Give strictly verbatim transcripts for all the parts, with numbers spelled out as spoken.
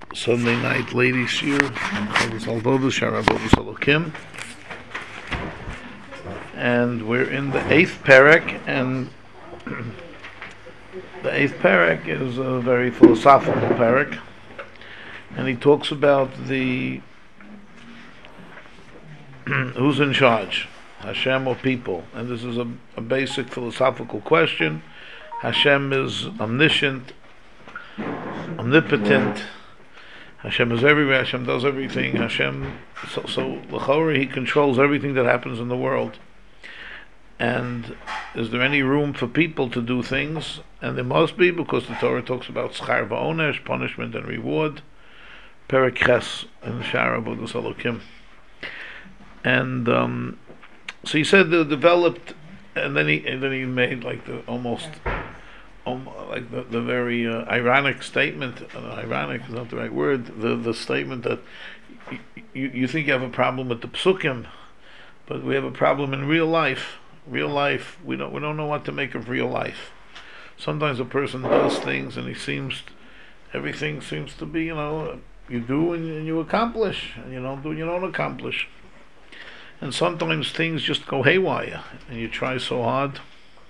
Sunday night ladies shir, and we're in the eighth parak, and the eighth parak is a very philosophical parak, and he talks about the who's in charge, Hashem or people, and this is a, a basic philosophical question. Hashem is omniscient, omnipotent. Hashem is everywhere. Hashem does everything. Hashem, so, so l'chorah, He controls everything that happens in the world. And is there any room for people to do things? And there must be, because the Torah talks about schar va'onesh, punishment and reward. Perek Ches in Shara Avodas Elokim. And um, so he said they developed, and then he and then he made like the almost. Um, like the, the very uh, ironic statement, uh, ironic is not the right word, the, the statement that y- you, you think you have a problem with the psukim, but we have a problem in real life. Real life, we don't we don't know what to make of real life. Sometimes a person does things and he seems, everything seems to be, you know, you do and, and you accomplish, and you don't do and you don't accomplish. And sometimes things just go haywire, and you try so hard.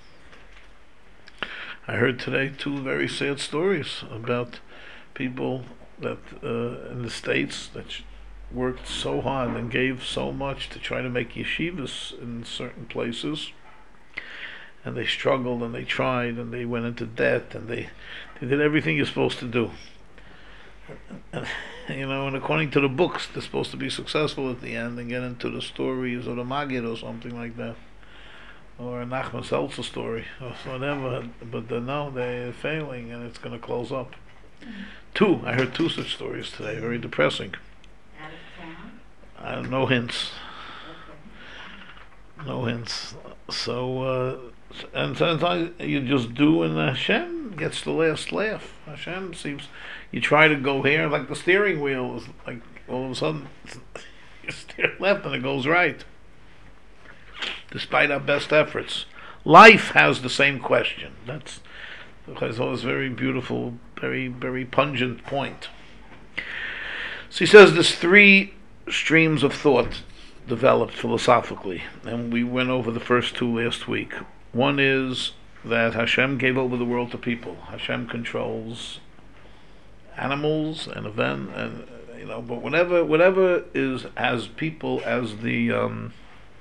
I heard today two very sad stories about people that uh, in the States that sh- worked so hard and gave so much to try to make yeshivas in certain places, and they struggled and they tried and they went into debt and they, they did everything you're supposed to do. And, you know, and according to the books, they're supposed to be successful at the end and get into the stories of the Maggid or something like that, or a Nachman Seltzer story, or whatever, but they know they're failing and it's going to close up. Mm-hmm. Two, I heard two such stories today, very depressing. Out of town? Uh, no hints. Okay. No hints. So, uh, and sometimes you just do, and Hashem gets the last laugh. Hashem seems, you try to go here, like the steering wheel is like, all of a sudden, you steer left and it goes right, despite our best efforts. Life has the same question. That's always very beautiful, very, very pungent point. So he says there's three streams of thought developed philosophically, and we went over the first two last week. One is that Hashem gave over the world to people. Hashem controls animals and event, and you know, but whatever, whatever is as people as the um,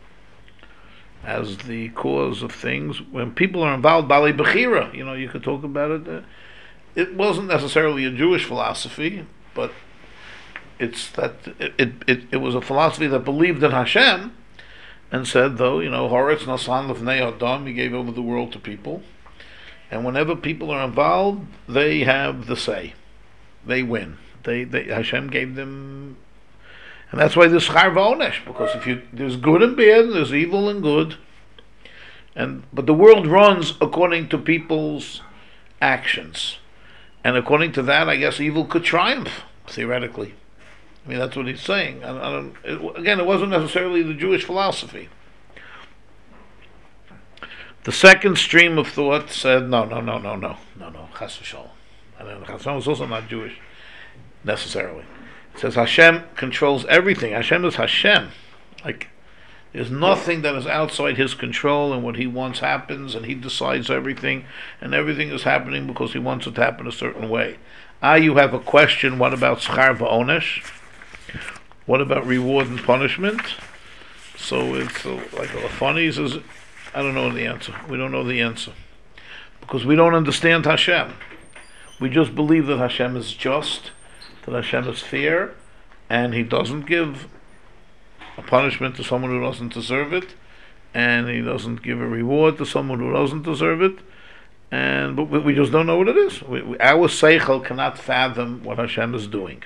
as the cause of things. When people are involved, Bali Bechira, you know, you could talk about it. Uh, it wasn't necessarily a Jewish philosophy, but it's that it, it it it was a philosophy that believed in Hashem and said, though, you know, Horetz Nasan Lefnei Adam, He gave over the world to people, and whenever people are involved, they have the say, they win. They, they Hashem gave them. And that's why there's schar va'onesh, because if you there's good and bad, there's evil and good, and but the world runs according to people's actions, and according to that, I guess evil could triumph theoretically. I mean, that's what he's saying. I, I don't, it, again, it wasn't necessarily the Jewish philosophy. The second stream of thought said, no, no, no, no, no, no, no, chas v'shalom. And chas v'shalom is also not Jewish necessarily. It says Hashem controls everything. Hashem is Hashem. Like, there's nothing that is outside His control, and what He wants happens, and He decides everything, and everything is happening because He wants it to happen a certain way. Ah, you have a question, what about schar va'onesh? What about reward and punishment? So it's uh, like a funny says, I don't know the answer. We don't know the answer. Because we don't understand Hashem. We just believe that Hashem is just, that Hashem is fair, and He doesn't give a punishment to someone who doesn't deserve it, and He doesn't give a reward to someone who doesn't deserve it, and but we just don't know what it is. We, we, our seichel cannot fathom what Hashem is doing.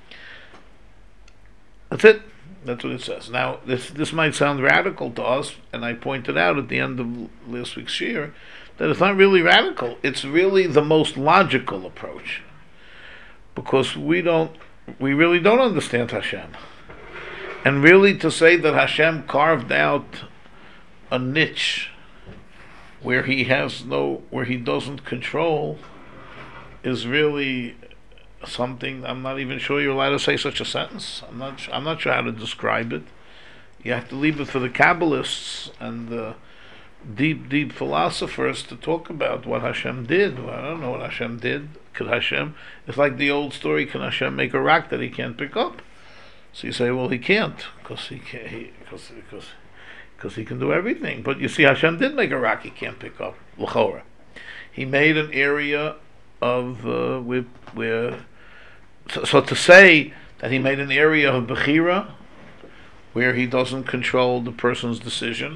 That's it. That's what it says. Now, this this might sound radical to us, and I pointed out at the end of last week's shir that it's not really radical. It's really the most logical approach, because we don't, we really don't understand Hashem, and really to say that Hashem carved out a niche where He has no, where He doesn't control, is really something. I'm not even sure you're allowed to say such a sentence. I'm not. I'm not sure how to describe it. You have to leave it for the Kabbalists and the deep, deep philosophers to talk about what Hashem did. Well, I don't know what Hashem did. Could Hashem? It's like the old story. Can Hashem make a rock that he can't pick up? So you say, well, he can't, because he can't, because because because he can do everything. But you see, Hashem did make a rock he can't pick up. L'chora, he made an area of uh, where, where so, so to say that he made an area of Bechira where he doesn't control the person's decision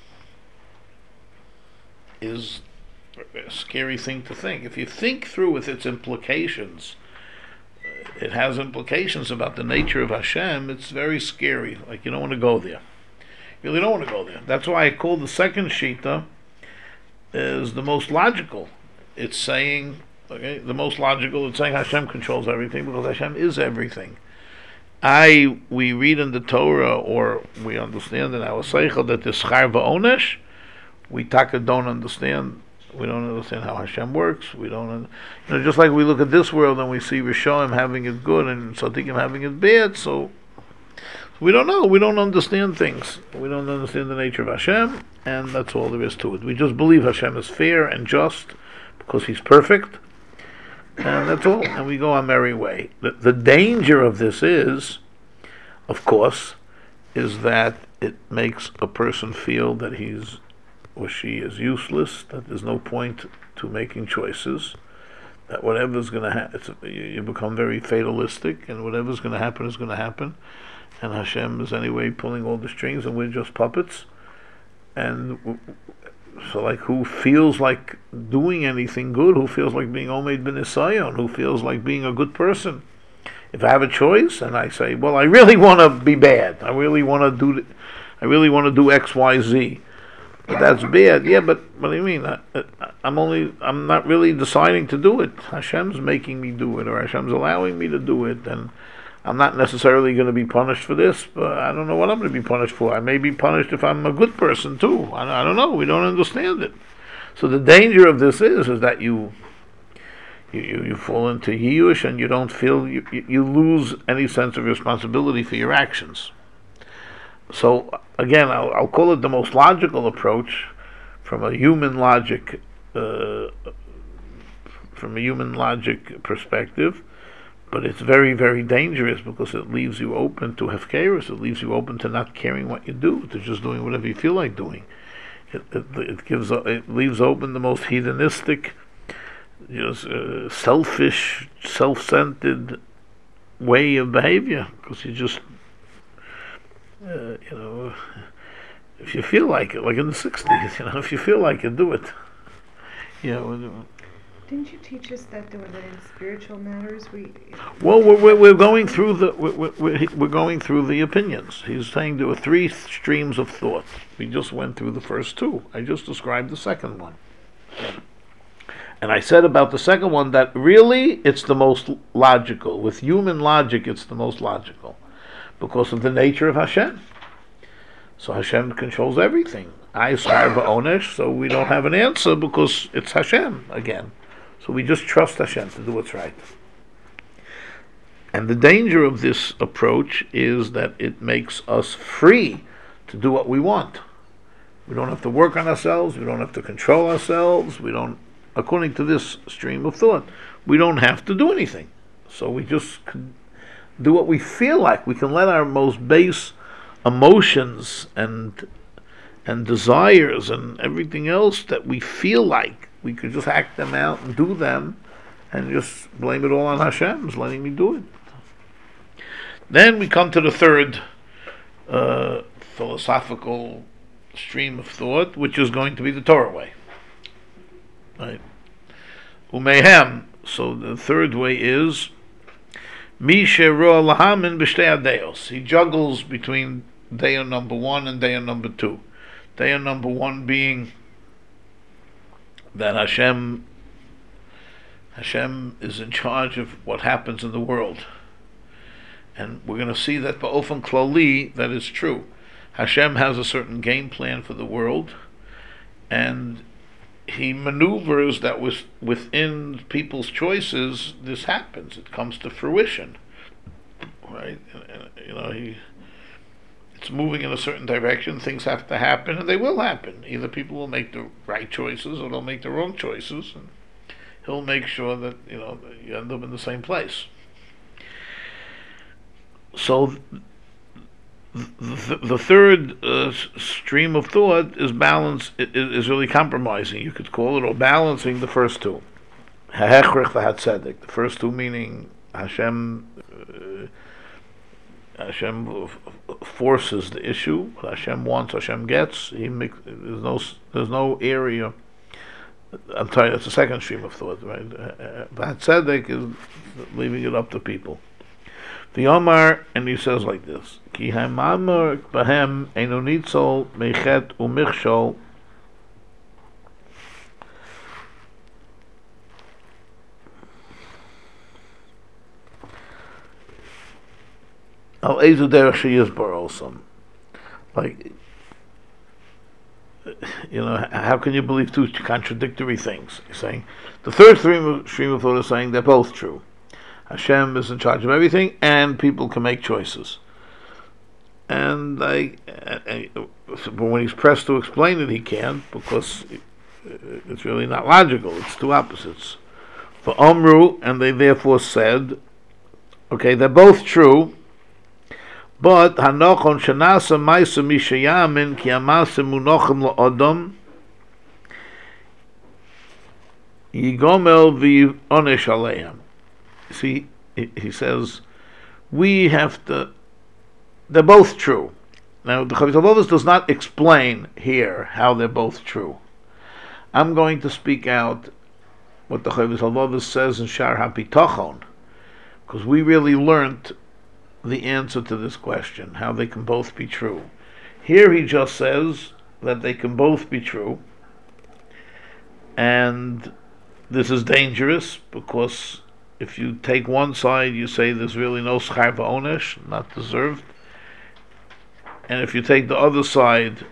is a scary thing to think. If you think through with its implications, it has implications about the nature of Hashem. It's very scary. Like, you don't want to go there. You really don't want to go there. That's why I call the second Shita is the most logical. It's saying, okay, the most logical. It's saying Hashem controls everything because Hashem is everything. I we read in the Torah, or we understand in our Seichel, that the Schar v'Onesh, we taka don't understand. We don't understand how Hashem works. We don't, you know, just like we look at this world and we see Rishonim having it good and Tzaddikim having it bad. So we don't know. We don't understand things. We don't understand the nature of Hashem, and that's all there is to it. We just believe Hashem is fair and just because He's perfect, and that's all. And we go our merry way. The, the danger of this is, of course, is that it makes a person feel that he's or she is useless, that there's no point to making choices, that whatever's going to happen, you, you become very fatalistic, and whatever's going to happen is going to happen, and Hashem is anyway pulling all the strings, and we're just puppets. And so, like, who feels like doing anything good? Who feels like being Omed Ben Isayon? Who feels like being a good person? If I have a choice, and I say, well, I really want to be bad, I really want to do, th- I really want to do X, Y, Z. But that's bad. Yeah, but what do you mean? I, I'm only, I'm not really deciding to do it. Hashem's making me do it, or Hashem's allowing me to do it, and I'm not necessarily going to be punished for this, but I don't know what I'm going to be punished for. I may be punished if I'm a good person too. I, I don't know. We don't understand it. So the danger of this is, is that you, you, you, you fall into Yiush, and you don't feel, you, you lose any sense of responsibility for your actions. So again, I'll, I'll call it the most logical approach from a human logic, uh, from a human logic perspective, but it's very, very dangerous because it leaves you open to hefkerus. It leaves you open to not caring what you do, to just doing whatever you feel like doing. It, it, it gives, it leaves open the most hedonistic, you know, uh, selfish, self-centered way of behavior, because you just. Uh, you know, if you feel like it, like in the sixties, you know, if you feel like it, do it. You know. Didn't you teach us that there were that in spiritual matters we? Well, we're, we're we're going through the we're, we're we're going through the opinions. He's saying there were three streams of thought. We just went through the first two. I just described the second one, and I said about the second one that really it's the most logical. With human logic, it's the most logical. Because of the nature of Hashem. So Hashem controls everything. I Schar v'Onesh, so we don't have an answer because it's Hashem again. So we just trust Hashem to do what's right. And the danger of this approach is that it makes us free to do what we want. We don't have to work on ourselves, we don't have to control ourselves, we don't, according to this stream of thought, we don't have to do anything. So we just do what we feel like. We can let our most base emotions and and desires and everything else that we feel like, we could just act them out and do them and just blame it all on Hashem's letting me do it. Then we come to the third uh, philosophical stream of thought, which is going to be the Torah way. Right? Umehem. So the third way is he juggles between Deo number one and Deo number two. Deo number one being that Hashem Hashem is in charge of what happens in the world. And we're going to see that ba'ofen klali, that is true. Hashem has a certain game plan for the world, and he maneuvers that was within people's choices. This happens. It comes to fruition, right? And, and, you know, he it's moving in a certain direction. Things have to happen, and they will happen. Either people will make the right choices, or they'll make the wrong choices, and he'll make sure that you know you end up in the same place. So. The, the third uh, stream of thought is balance is really compromising. You could call it, or balancing the first two. Ha'echrich v'hatzedek. The first two meaning Hashem. Uh, Hashem forces the issue. What Hashem wants, Hashem gets. He makes, there's no there's no area. I'm sorry, that's the second stream of thought, right? V'hatzedek is leaving it up to people. The Omar, and he says like this: Ki ha'mamar b'hem eino nitzol meichet u'michshol al ezu derech sheyizbar osam. Like, you know, how can you believe two contradictory things? He's saying the third stream of, stream of thought is saying they're both true. Hashem is in charge of everything, and people can make choices. And I, I, but when he's pressed to explain it, he can't, because it's really not logical. It's two opposites. For Omru, and they therefore said, okay, they're both true, but Hanochon Shanasa Maisa Mishayamin Ki Amasa Munochem La'odom Yigomel V'Onesh Aleim. See, he says, we have to, they're both true. Now, the Chovos HaLevavos does not explain here how they're both true. I'm going to speak out what the Chovos HaLevavos says in Shar HaBitachon, because we really learnt the answer to this question, how they can both be true. Here he just says that they can both be true, and this is dangerous, because if you take one side, you say there's really no schar v'onesh, not deserved. And if you take the other side,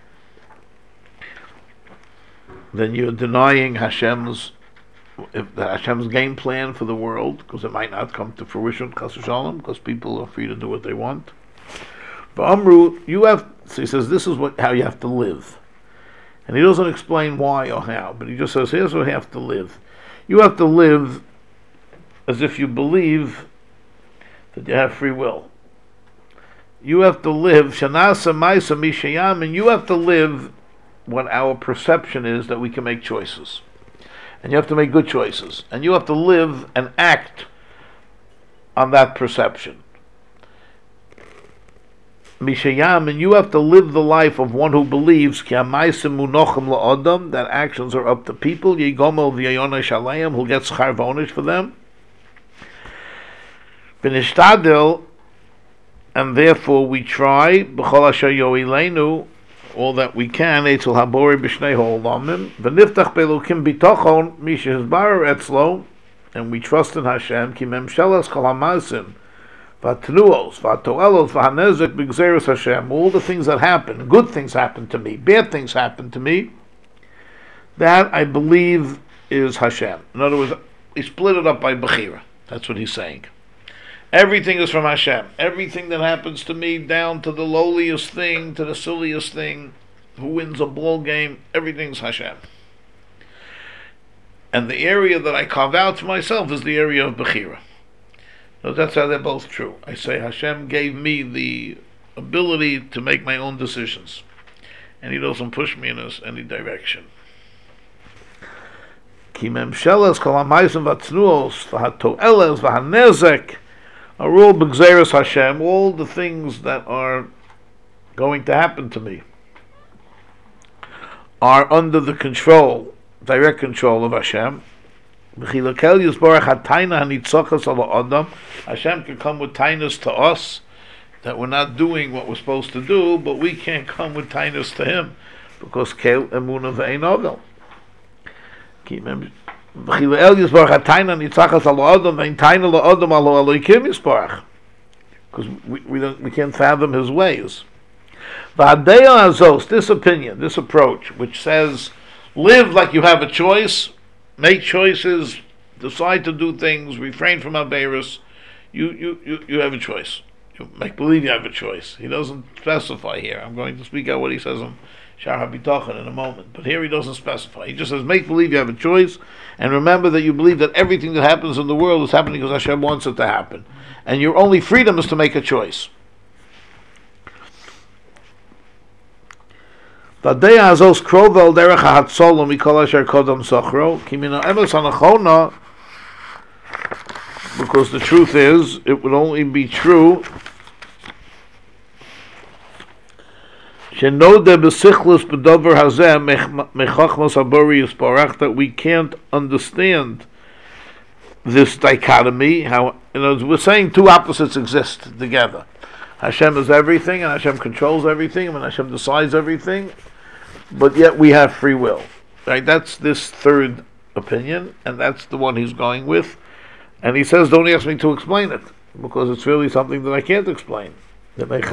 then you're denying Hashem's if Hashem's game plan for the world, because it might not come to fruition, chas v'shalom, because people are free to do what they want. But Amru, you have, so he says, this is what how you have to live. And he doesn't explain why or how, but he just says, here's what you have to live. You have to live as if you believe that you have free will. You have to live Shanasa Maisa Mishayam, and you have to live what our perception is that we can make choices. And you have to make good choices. And you have to live and act on that perception. Mishayam, and you have to live the life of one who believes Ki Amaisim Munochem La'odam, that actions are up to people, Yigomel V'Yonesh Aleim, who gets schar v'onesh for them. V'nishtadil, and therefore we try b'chol asher yoilenu, all that we can, etzel habori b'shnei ha'olamim, v'niftach be'elokim bitochon mi shehizbarer etzlo, and we trust in Hashem, ki memshelas kol hamasim, v'atnuos, v'atoelos, v'hanezek b'gzeres Hashem, all the things that happen, good things happen to me, bad things happen to me, that I believe is Hashem. In other words, he split it up by Bechira. That's what he's saying. Everything is from Hashem. Everything that happens to me, down to the lowliest thing, to the silliest thing, who wins a ball game, everything's Hashem. And the area that I carve out for myself is the area of Bechira. So that's how they're both true. I say Hashem gave me the ability to make my own decisions, and He doesn't push me in any direction. Ki memshelas kol hamaysim v'atnuos v'hatoeles v'hanezek are all b'gzeres Hashem, all the things that are going to happen to me are under the control, direct control of Hashem. Hashem can come with tainus to us, that we're not doing what we're supposed to do, but we can't come with tainus to Him, because kel emunah ve'ein ovel. Because we, we don't we can't fathom His ways. This opinion, this approach, which says live like you have a choice, make choices, decide to do things, refrain from averus. You, you, you, you have a choice. You make believe you have a choice. He doesn't specify here. I'm going to speak out what he says on Shar HaBitachon in a moment. But here he doesn't specify. He just says, make believe you have a choice, and remember that you believe that everything that happens in the world is happening because Hashem wants it to happen. And your only freedom is to make a choice. Because the truth is, it would only be true that we can't understand this dichotomy. How, you know, we're saying two opposites exist together. Hashem is everything, and Hashem controls everything, and Hashem decides everything, but yet we have free will. Right? That's this third opinion, and that's the one he's going with. And he says, don't ask me to explain it, because it's really something that I can't explain. So it's,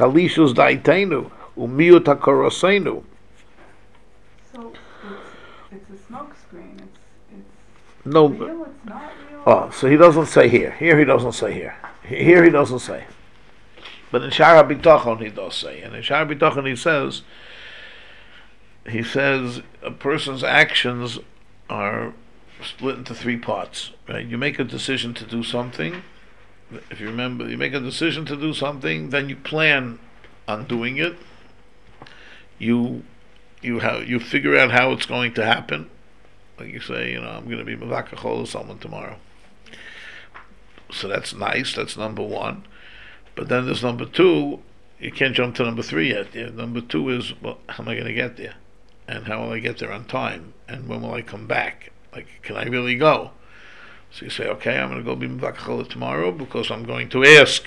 it's a smoke screen. It's, it's no, real, it's not real. Oh, so he doesn't say here. Here he doesn't say here. Here he doesn't say. But in Shar HaBitachon he does say. And in Shar HaBitachon he says, he says a person's actions are split into three parts. Right? You make a decision to do something. If you remember, you make a decision to do something, then you plan on doing it. You you have you figure out how it's going to happen. Like you say, you know, I'm going to be mavakachol to someone tomorrow. So that's nice. That's number one. But then there's number two. You can't jump to number three yet. Yeah, number two is, well, how am I going to get there? And how will I get there on time? And when will I come back? Like, can I really go? So you say, okay, I'm going to go be mavakachol tomorrow because I'm going to ask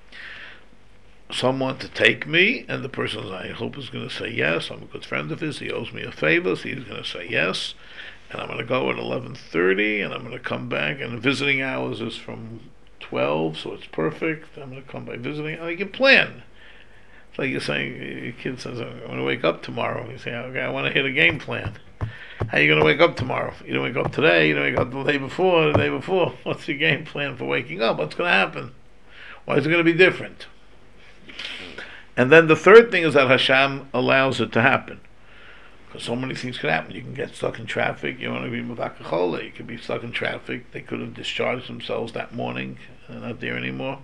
someone to take me, and the person I hope is going to say yes. I'm a good friend of his. He owes me a favor, so he's going to say yes. And I'm going to go at eleven thirty, and I'm going to come back. And the visiting hours is from twelve, so it's perfect. I'm going to come by visiting. I can plan. It's like you're saying, your kid says, I'm going to wake up tomorrow. You say, okay, I want to hit a game plan. How are you going to wake up tomorrow? You don't wake up today, you don't wake up the day before, the day before. What's your game plan for waking up? What's going to happen? Why is it going to be different? And then the third thing is that Hashem allows it to happen. Because so many things could happen. You can get stuck in traffic. You want to be mavakachola. You could be stuck in traffic. They could have discharged themselves that morning. They're not there anymore.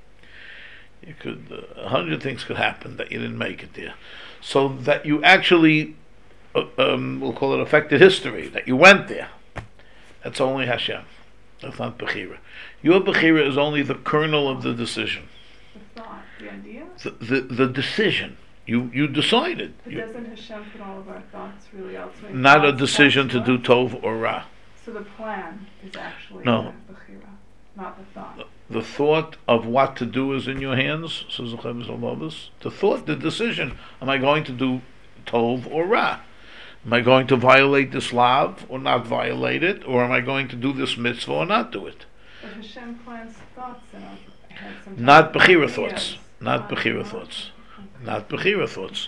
You could, uh, a hundred things could happen that you didn't make it there. So that you actually, uh, um, we'll call it affected history, that you went there. That's only Hashem. That's not Bechira. Your Bechira is only the kernel of the decision. The thought, the idea? The, the, the decision. You you decided. But You, doesn't Hashem put all of our thoughts really ultimately? not a decision to do tov or ra. So the plan is actually No. the Bechira, not the thought. The thought of what to do is in your hands, says the Chavis Alavos. The thought, the decision, am I going to do tov or ra? Am I going to violate this lav or not violate it? Or am I going to do this mitzvah or not do it? But Hashem plants thoughts in our head sometimes. Not Bechira Ideas. thoughts. Not Bechira thoughts. Not Bechira thoughts.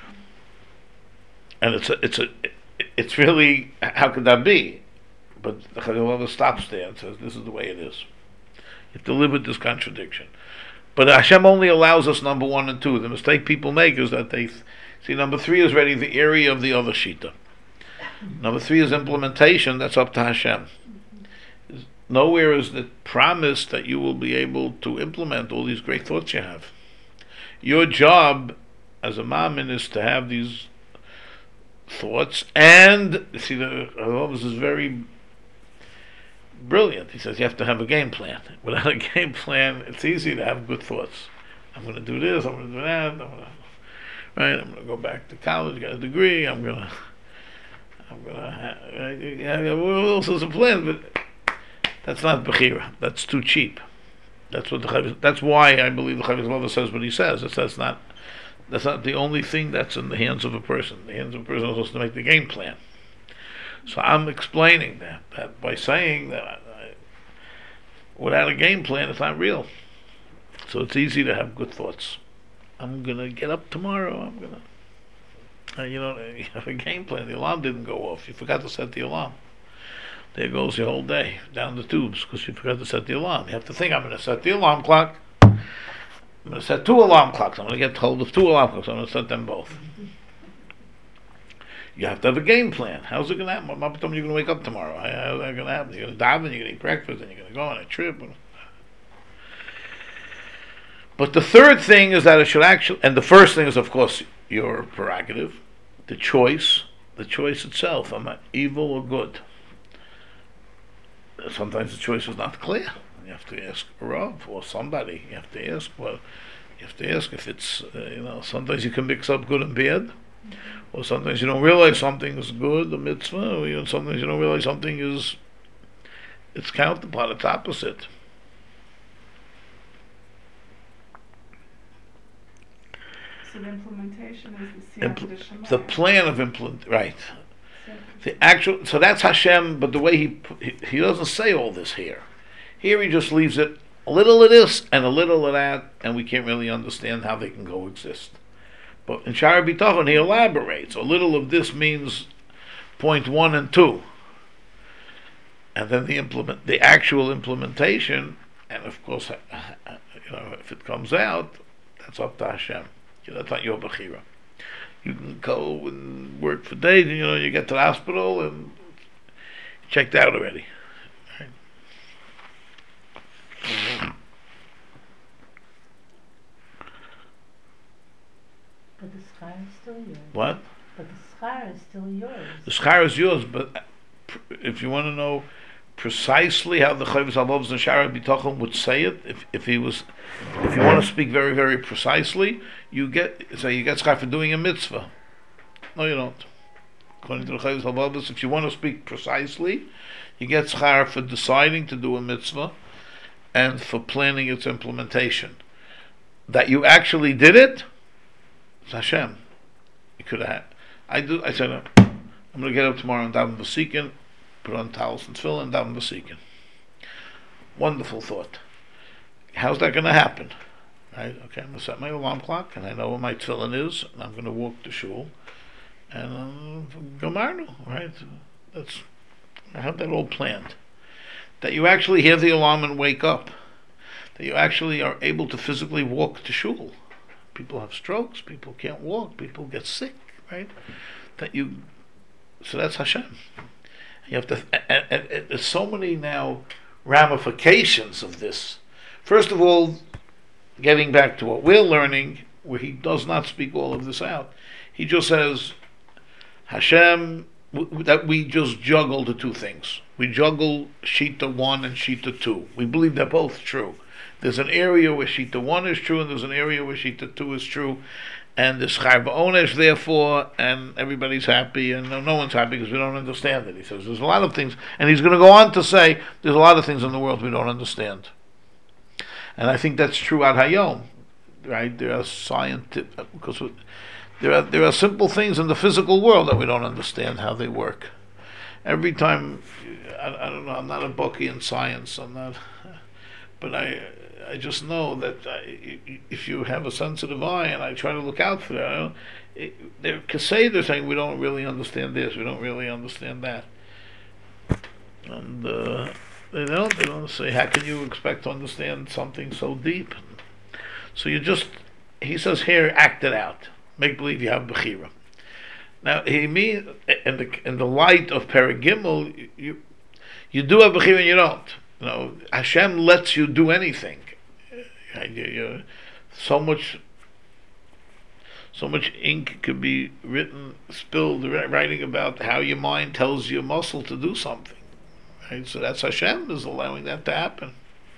And it's a, it's a, it's really, how could that be? But the Chavis Alavos stops there and says, this is the way it is. You have to live with this contradiction. But Hashem only allows us number one and two. The mistake people make is that they see number three is ready the area of the other shita. Number three is implementation. That's up to Hashem. Nowhere is it promised that you will be able to implement all these great thoughts you have. Your job as a mamin is to have these thoughts, and see, the Rambam is very brilliant. He says you have to have a game plan. Without a game plan, it's easy to have good thoughts. I'm going to do this. I'm going to do that. I'm going to, right? I'm going to go back to college, get a degree. I'm going to. I'm going to. Have, right? Yeah, all sorts of plans, but that's not bechira. That's too cheap. That's what the Chavis, that's why I believe the Chavis Lova says what he says. It's, that's not. That's not the only thing that's in the hands of a person. The hands of a person is supposed to make the game plan. So I'm explaining that, that by saying that I, without a game plan, it's not real. So it's easy to have good thoughts. I'm going to get up tomorrow. I'm going to Uh, you know, you have a game plan. The alarm didn't go off. You forgot to set the alarm. There goes your whole day down the tubes because you forgot to set the alarm. You have to think, I'm going to set the alarm clock. I'm going to set two alarm clocks. I'm going to get hold of two alarm clocks. I'm going to set them both. You have to have a game plan. How's it going to happen? What are you going to wake up tomorrow? How's that going to happen? You're going to daven, you're going to eat breakfast, and you're going to go on a trip. But the third thing is that it should actually, and the first thing is, of course, your prerogative, the choice, the choice itself. Am I evil or good? Sometimes the choice is not clear. You have to ask a Rav or somebody. You have to ask. Well, you have to ask if it's uh, you know. Sometimes you can mix up good and bad, or sometimes you don't realize something is good, a mitzvah. Or, you know, sometimes you don't realize something is its counterpart, its opposite. So the implementation is the Impl- Siyam the plan of implement, right? The actual, so that's Hashem, but the way he, he he doesn't say all this here. Here he just leaves it a little of this and a little of that, and we can't really understand how they can coexist. But in Shara B'Tachon he elaborates. A little of this means point one and two, and then the implement, the actual implementation, and of course, you know, if it comes out, that's up to Hashem. That's not your bechira. You can go and work for days, and you know you get to the hospital and checked out already. Right? But the schar is still yours. What? But the schar is still yours. The schar is yours, but if you want to know precisely how the Chovos HaLevavos and Shara B'Tachon would say it, if if he was, if you want to speak very very precisely, you get so you get schar for doing a mitzvah. No, you don't. According to the Chovos HaLevavos, if you want to speak precisely, you get schar for deciding to do a mitzvah and for planning its implementation. That you actually did it, it's Hashem. You could have had. I do. I said, I'm going to get up tomorrow and daven v'sikin, put on towels and tefillin, and daven v'sikin. Wonderful thought. How's that going to happen? Right? Okay, I'm going to set my alarm clock, and I know where my tefillin is, and I'm going to walk to shul, and uh, go marnu. Right? That's I have that all planned. That you actually hear the alarm and wake up. That you actually are able to physically walk to shul. People have strokes. People can't walk. People get sick. Right? That you. So that's Hashem. You have to. And, and, and there's so many now ramifications of this. First of all, getting back to what we're learning, where he does not speak all of this out. He just says, Hashem, w- that we just juggle the two things. We juggle Shita one and Shita two. We believe they're both true. There's an area where Shita one is true, and there's an area where Shita two is true. And there's Chai V'Onesh, therefore, and everybody's happy, and no, no one's happy because we don't understand it. He says there's a lot of things, and he's going to go on to say there's a lot of things in the world we don't understand. And I think that's true at Hayom, right? There are scientific, because there are there are simple things in the physical world that we don't understand how they work. Every time, I, I don't know, I'm not a bookie in science, I'm not, but I I just know that I, if you have a sensitive eye, and I try to look out for that, I don't, it, they're say they're saying we don't really understand this, we don't really understand that, and uh, they don't. They don't say how can you expect to understand something so deep? So you just, he says here, act it out, make believe you have bechira. Now he means in the in the light of Paragimel, you you do have bechira and you don't. You know, Hashem lets you do anything. You, you, so much, so much ink could be written, spilled, writing about how your mind tells your muscle to do something. Right? So that's Hashem is allowing that to happen.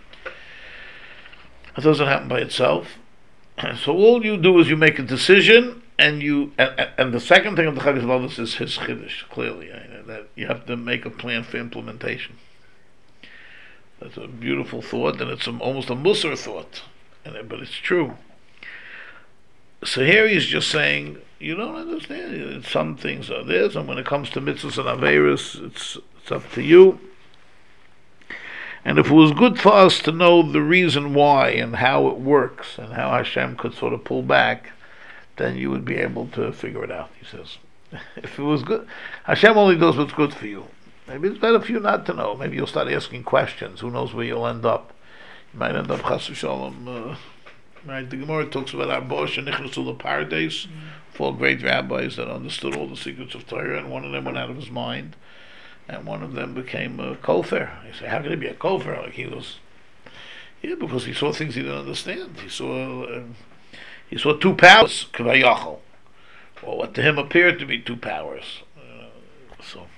It doesn't happen by itself. So all you do is you make a decision, and you and, and the second thing of the Chovos HaLevavos is his chiddush. Clearly, right? That you have to make a plan for implementation. That's a beautiful thought, and it's a, almost a musar thought, and, but it's true. So here he's just saying, you don't understand. Some things are this, and when it comes to mitzvahs and averos, it's it's up to you. And if it was good for us to know the reason why and how it works, and how Hashem could sort of pull back, then you would be able to figure it out, he says. If it was good, Hashem only knows what's good for you. Maybe it's better for you not to know. Maybe you'll start asking questions. Who knows where you'll end up? You might end up chas v'shalom. Uh, right? The Gemara talks about our Bosh and Nichnasul Paradise, four great rabbis that understood all the secrets of Torah, and one of them went out of his mind, and one of them became a kofar. He said, "How can he be a kofar?" Like he was, yeah, because he saw things he didn't understand. He saw, uh, he saw two powers, kavayachol, or what to him appeared to be two powers. Uh, so.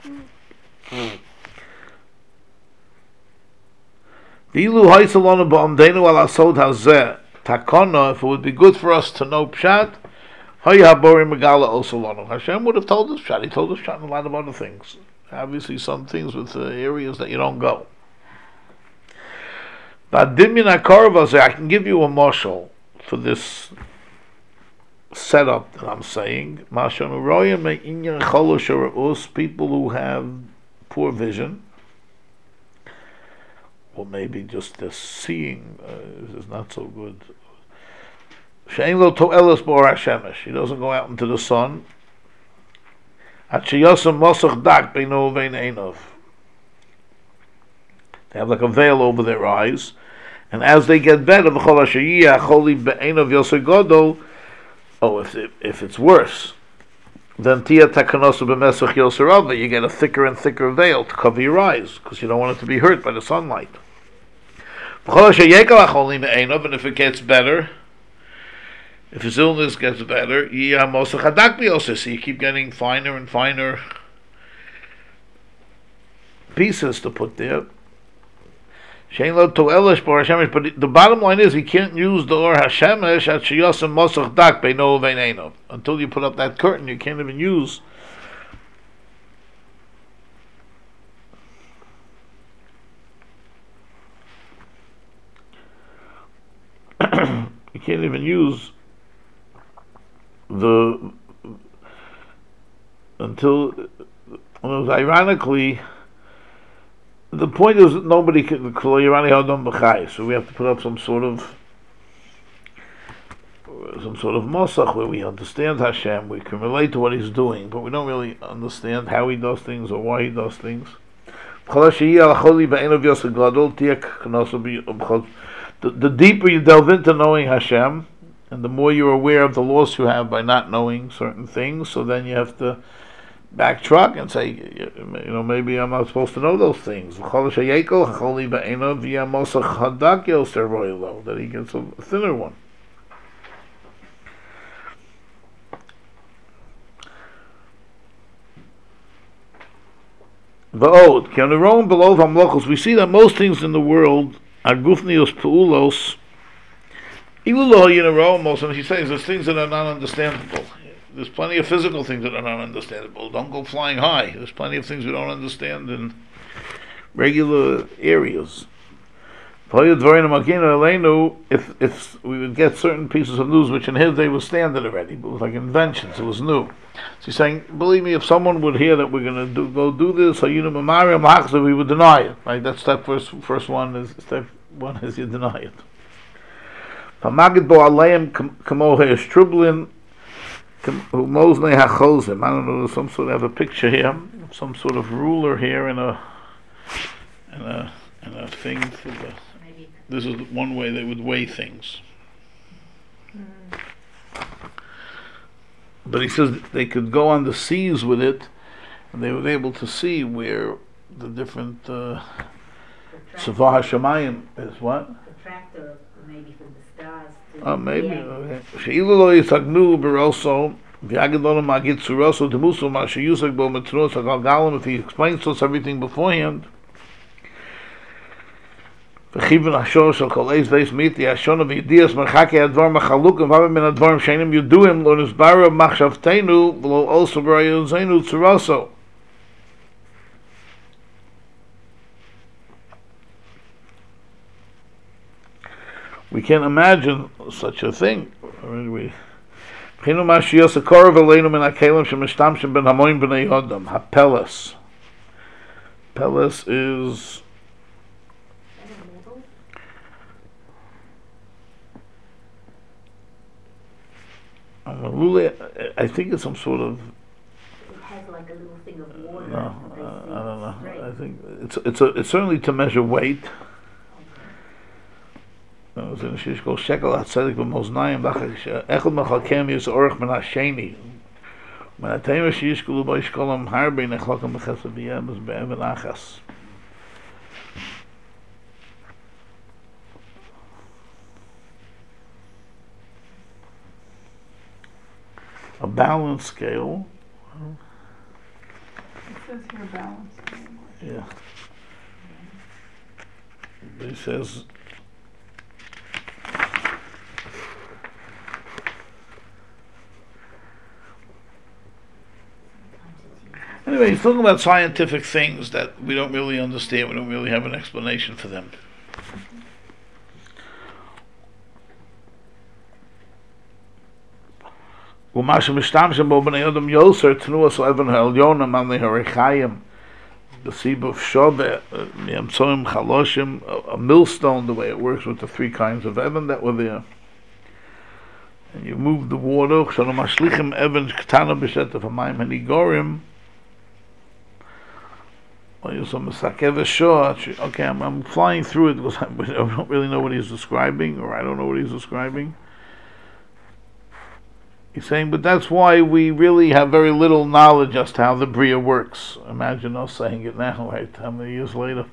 Vilu haisalonu ba'amdenu al asod hazeh takona. If it would be good for us to know pshat, hayabori megala osalonu. Hashem would have told us pshat. He told us pshat and a lot of other things. Obviously, some things with uh, areas that you don't go. But dimyan akarva, I can give you a marshal for this setup that I'm saying. People who have poor vision, or maybe just the seeing uh, is not so good. He doesn't go out into the sun. They have like a veil over their eyes, and as they get better, oh, if it, if it's worse, then tia takanosu b'mesach yosarava, you get a thicker and thicker veil to cover your eyes because you don't want it to be hurt by the sunlight. And if it gets better, if his illness gets better, so you keep getting finer and finer pieces to put there. But the bottom line is he can't use the Or Hashemesh at Sheyosem Mosach Dak Beino Veineno. Until you put up that curtain, you can't even use. You can't even use the until ironically. The point is that nobody can, so we have to put up some sort of some sort of mosach where we understand Hashem, we can relate to what He's doing, but we don't really understand how He does things or why He does things. The, the deeper you delve into knowing Hashem, and the more you're aware of the loss you have by not knowing certain things, so then you have to backtrack and say, you know, maybe I'm not supposed to know those things. That he gets a thinner one. We see that most things in the world are gufnios peulos. And he says there's things that are not understandable. There's plenty of physical things that are not understandable. Don't go flying high. There's plenty of things we don't understand in regular areas. If if we would get certain pieces of news which in his day was standard already, but it was like inventions, it was new. So he's saying, believe me, if someone would hear that we're going to do, go do this, we would deny it. Right? That's that first first one is step one is you deny it. I don't know, some sort of a picture here, some sort of ruler here and a and a and a thing for the. This is one way they would weigh things. Mm. But he says they could go on the seas with it, and they were able to see where the different Savah Hashemayim is what? The tractor, maybe from the stars. To Oh, maybe. Okay. She'ilu lo yisagnu beroso. If he explains to us everything beforehand, and the we can't imagine such a thing. We Hapelas. Pelas is Malula, I think it's some sort of, It has like a little thing of water. no, and they uh, say I don't know. it's straight. I think it's it's a, it's certainly to measure weight. No, it's in Shish Kol Shekel HaTzedek B'Moznayim Lachak Echad Mechalkem Yis Orach Min HaSheni Min HaTeima Shish Kolu Bo Yishkolam Harbe Nechalkem B'Chesed B'Yem B'Evan Achas. A balance scale. It says here balance. Yeah. But he says anyway, he's talking about scientific things that we don't really understand, we don't really have an explanation for them. ומה שמשתמשים בו בני אדם יוסר תנועה אבן העליונה על הרחיים בסיבוב שובה מאמצעים חלושים, a millstone, the way it works with the three kinds of Evan that were there, and you move the water כשאנו משליכים אבן קטנה בשטף המים הניגורים or you some מסקב short. Okay, I'm, I'm flying through it because I don't really know what he's describing, or I don't know what he's describing. He's saying, but that's why we really have very little knowledge as to how the Bria works. Imagine us saying it now, right? How many years later?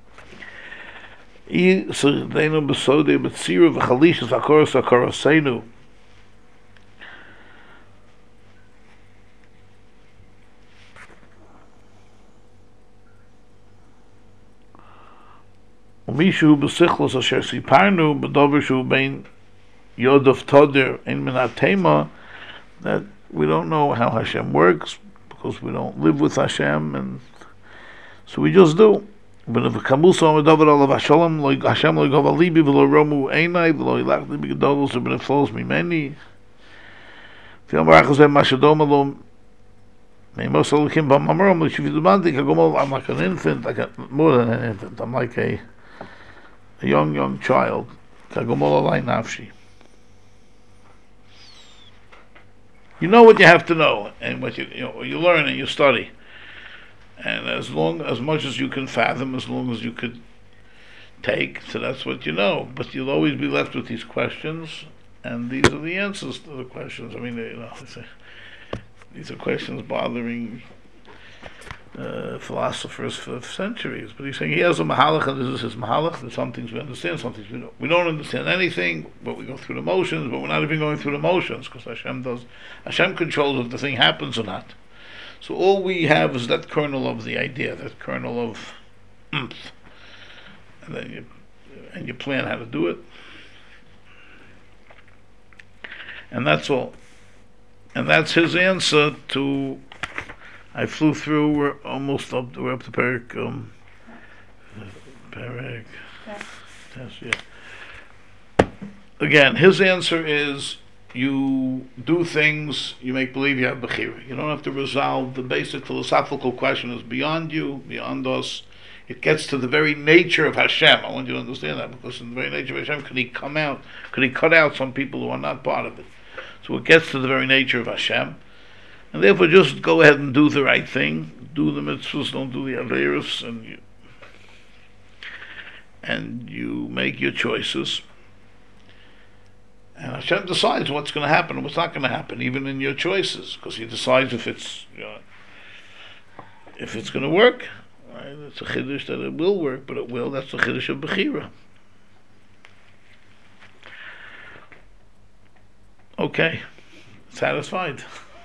ומישהו בשכלוס אשר סיפרנו בדובר שהוא בין יודף תודר אין מן התימה, that we don't know how Hashem works because we don't live with Hashem, and so we just do. But if kamusa amadavar alav Hashem lo Hashem lo yigov alibi v'lo romu einai v'lo yilach libi gedolos v'ben flows mimeni. Fiyam barachazem mashadom lo meimos alukim b'mamarom l'shividumanti kagomol. I'm like an infant, like a, more than an infant. I'm like a a young young child. Kagomol alai nafshi. You know what you have to know, and what you you know you learn and you study, and as long as much as you can fathom, as long as you could take, so that's what you know. But you'll always be left with these questions, and these are the answers to the questions. I mean, you know, these are questions bothering uh, philosophers for centuries. But he's saying he has a mahalach, and this is his mahalach. There's some things we understand, some things we don't. We don't understand anything, but we go through the motions. But we're not even going through the motions because Hashem does. Hashem controls if the thing happens or not. So all we have is that kernel of the idea, that kernel of umph, and then you and you plan how to do it, and that's all. And that's his answer to. I flew through. We're almost up. We're up to Perek. Um, Perek. Yes, yeah. Again, his answer is: you do things. You make believe you have bechira. You don't have to resolve the basic philosophical question. Is beyond you, beyond us. It gets to the very nature of Hashem. I want you to understand that, because in the very nature of Hashem, could He come out? Could He cut out some people who are not part of it? So it gets to the very nature of Hashem. And therefore, just go ahead and do the right thing. Do the mitzvahs, don't do the averos, and you and you make your choices. And Hashem decides what's going to happen and what's not going to happen, even in your choices, because He decides if it's you know, if it's going to work. Right? It's a chiddush that it will work, but it will. That's the chiddush of bechira. Okay, satisfied.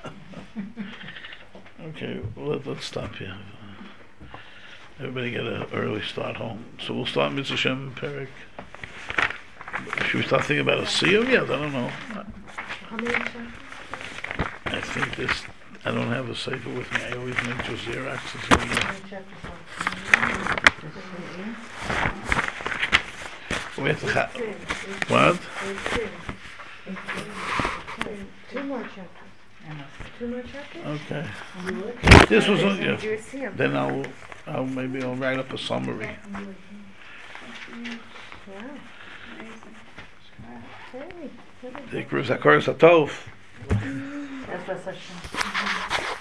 Okay, well, let, let's stop here. Everybody get an early start home. So we'll start Mitzvah Shem Perek. Should we start thinking about a siyum? Yeah, I don't know. How many chapters? I think this. I don't have a sefer with me. I always make just Xerox. We have to ha- what? Two more chapters. Two more chapters? Okay. This was on, yeah. Do you see 'em? Then I'll, I'll maybe I'll write up a summary. Wow. Hey, The Zakar Satov. That's the session.